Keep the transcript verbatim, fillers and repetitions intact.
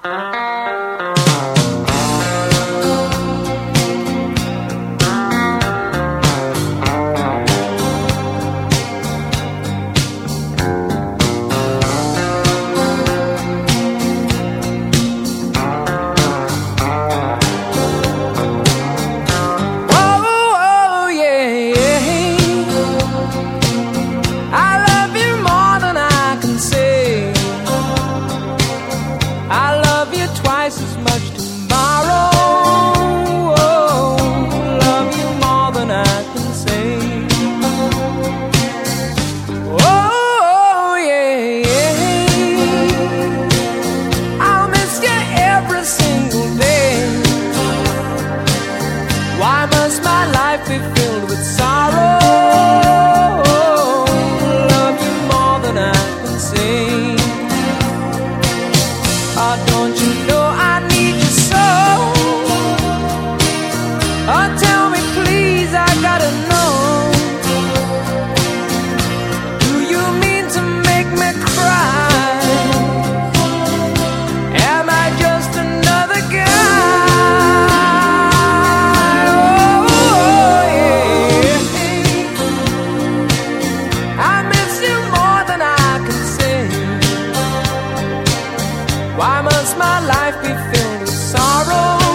Twice as much tomorrow. Oh, love you more than I can say. Oh, yeah, yeah. I'll miss you every single day. Why must my life be filled with sorrow? Love you more than I can say. Oh, don't you know I need you so? Oh, tell me please, I gotta know. Do you mean to make me cry? Am I just another guy? Oh, yeah. I miss you more than I can say. Why must my life be filled with sorrow?